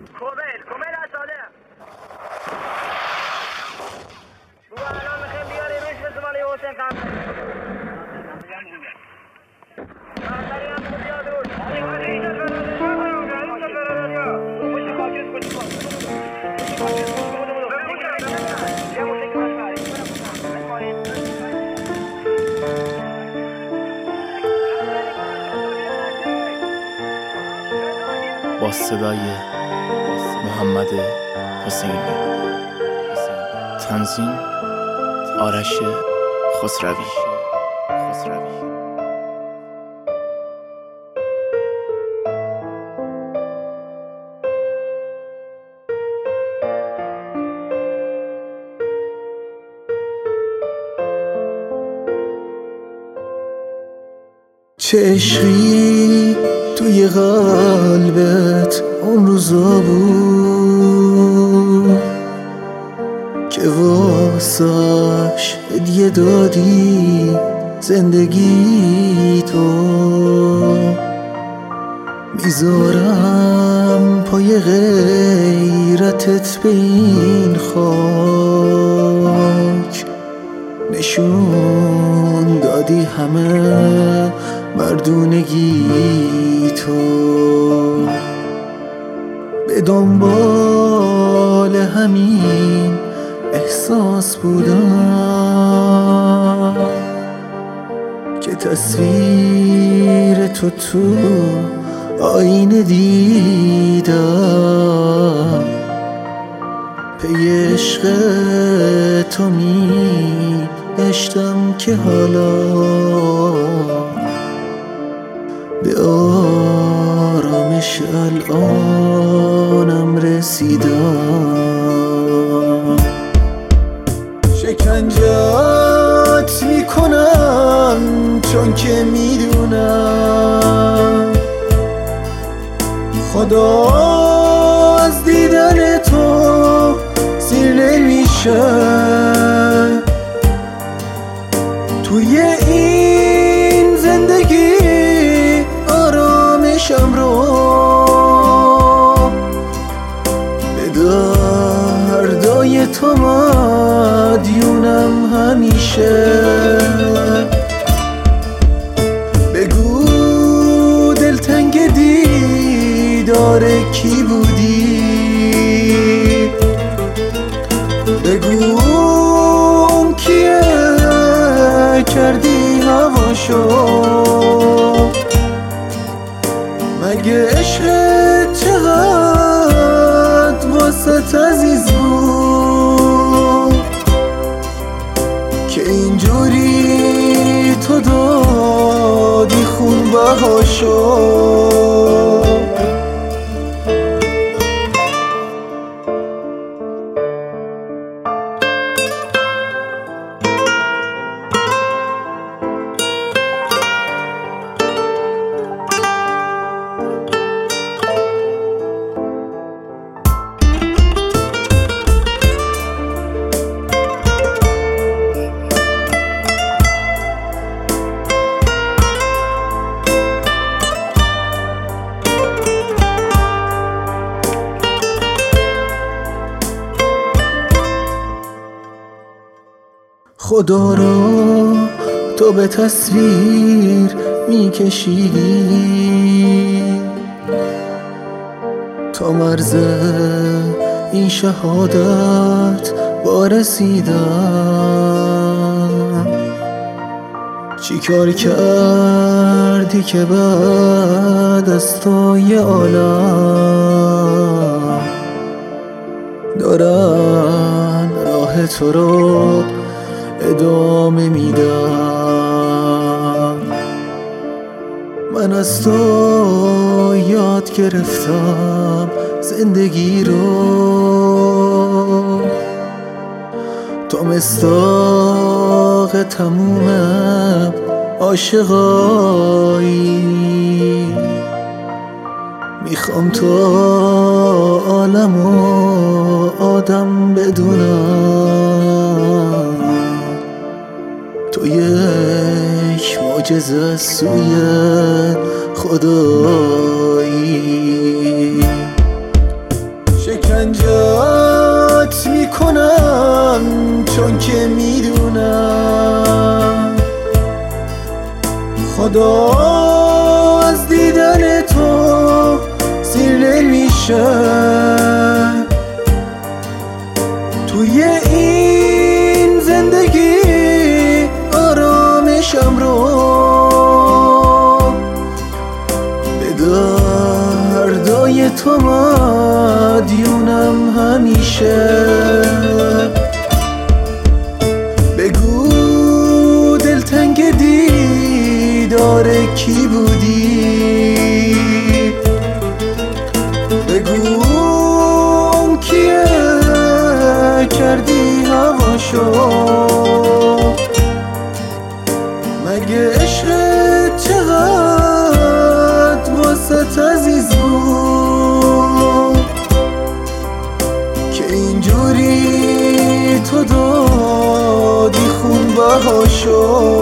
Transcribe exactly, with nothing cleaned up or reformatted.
کومل کومل از سالم بابا الان میخوایم بیاری روش مثل مالی حسین قمری قمری هم خوب بیاد روش با صدای محمد حسینی، تنظیم آرش خسروی. چه عشقی توی قلبت اون روزا بود که واسش هدیه دادی زندگی تو. میذارم پای غیرتت به این خاک، نشون دادی همه مردونگی تو. به دنبال همین احساس بودم که تصویر تو تو آینه دیدم. پی عشق تو می گشتم که حالا به آرامش الانم رسیدم. شکنجت میکنم چون که میدونم خدا از دیدن تو سیر نمیشه. توی این زندگی آرامشم رو به دردای تو مدیونم همیشه. بگو دلتنگ دیدار کی بودی، بگو اون کیه کردی هواشو. مگه عشقت چقدر واسه عزیز بود که اینجوری تو دادی خون بهاشو. خدا را تو به تصویر میکشیدی تا مرز این شهادت وارسیدم. چی کار کردی که بعد از تو یه عالم دارن راه تو رو ادامه میدم؟ من از تو یاد گرفتم زندگی رو، تو مصداق تموم عاشقایی. میخوام تو عالم و آدم بدونم تو یک معجزه از سوی خدایی. شکنجت میکنم چون که میدونم خدا از دیدن تو سیر میشه توی این زندگی آرامشم رو به دردای تو مدیونم همیشه بگو دلتنگ دیدار کی بودی بگو اون کیه کردی هواشو مگه عشقت چقدر واسط عزیز بود که اینجوری تو دادی خون بهاشو